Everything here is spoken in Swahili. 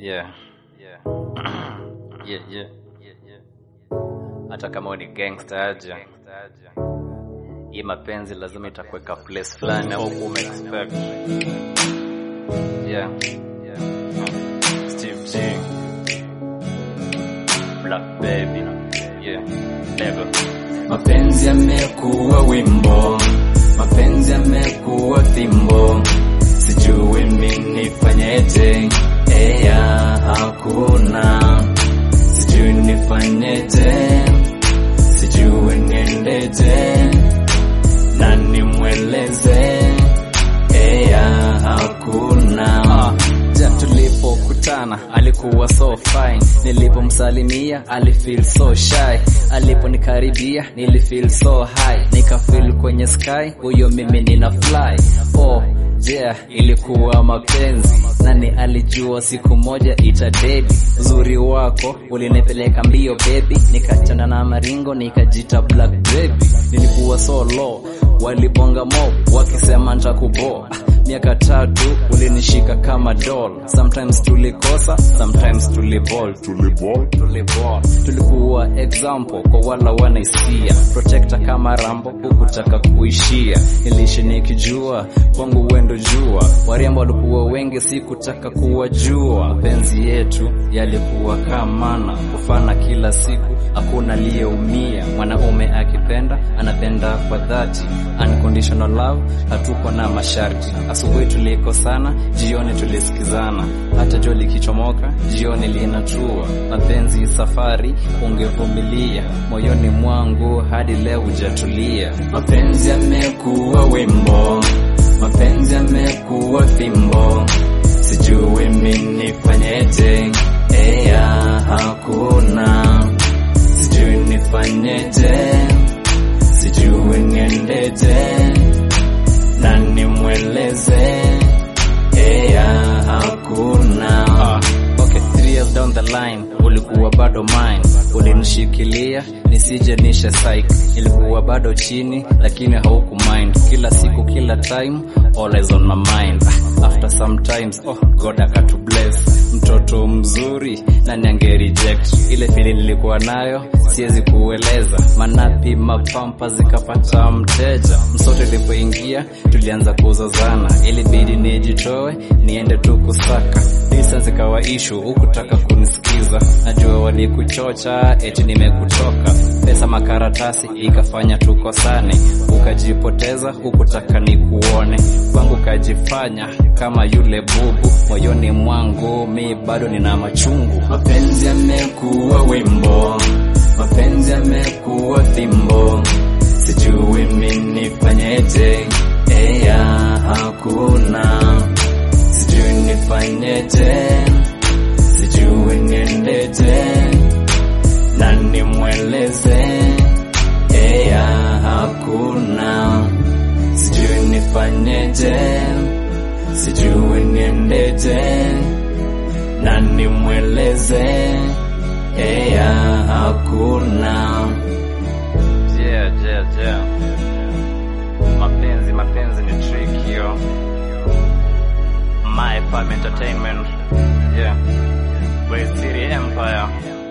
Yeah. Yeah. Hata kama ni gangster aje, hii mapenzi lazima itakuweka place fulani au expect. Yeah. Steve G, Black Baby. Yeah. Never. Mapenzi yamekuwa wimbo, mapenzi yamekuwa fimbo, sijui mimi nifanyeje, hakuna, sijui nifanyeje, sijui niendeje, na nimweleze, hakuna. Tulipokutana alikuwa so fine, nilipomsalimia alifeel so shy, aliponikaribia nilifeel so high, nikafeel kwenye sky huyo mimi nina fly. Oh yeah, ilikuwa mapenzi, nani alijua siku moja itadedi. Uzuri wako ulinipeleka mbio baby, nikachana na maringo nikajita Black Baby. Nilikuwa so low, walibonga mob wakisema nitakuboa. Miaka 3 ulinishika kama doll, sometimes tulikosa, sometimes tuliball. Tulikuwa example kwa wala wanaisia, protector kama Rambo, hukutaka kuishia. Niliishi nikijua kwangu wendo jua, warembo walikuwa wengi sikutaka kuwajua. Penzi yetu yalikuwa kama kufana kila siku, hakuna aliyeumia. Mwanaume akipenda anapenda kwa dhati, unconditional love, hatuko na masharti. Asubuhi tulikosana, jioni tulisikizana, hata jua likichomoka, jioni linatua. Mapenzi safari, ungevumilia, moyoni mwangu hadi leo hujatulia. Mapenzi yamekuwa wimbo, mapenzi yamekuwa fimbo, sijui mimi nifanyeje, hakuna, sijui nifanyeje, sijui niendeje, na nimweleze, hakuna. Okay, 3 years down the line, ulikuwa bado mine, ulinishikilia nisije nishe psych. Nilikuwa bado chini lakini hauku mind, kila siku kila time always on my mind. After sometimes God akatu bless, mtoto mzuri nani ange reject. Ile feeling nilikuwa nayo siwezi kueleza, manapi mapampa zikapata mteja. Msoto ilipoingia tulianza kuzozana, ilibidi nijitoe niende tu kusaka. Distance ikawa issue, hukutaka kunisikiza, najua walikuchocha eti nimekuchoka. Pesa makaratasi ikafanya tukosane, ukajipoteza hukutaka nikuone. Kwangu kajifanya kama yule bubu, moyoni mwangu mi bado nina machungu. Mapenzi yamekuwa wimbo, mapenzi yamekuwa fimbo, sijui mimi nifanyeje, hakuna, sijui nifanyeje, sijui niendeje, na nimweleze, hakuna, sijui nifanyeje, sijui niendeje, na nimweleze, hakuna. Yeah. Mapenzi ni trick yo. My Farm Entertainment. Yeah. Way City Empire.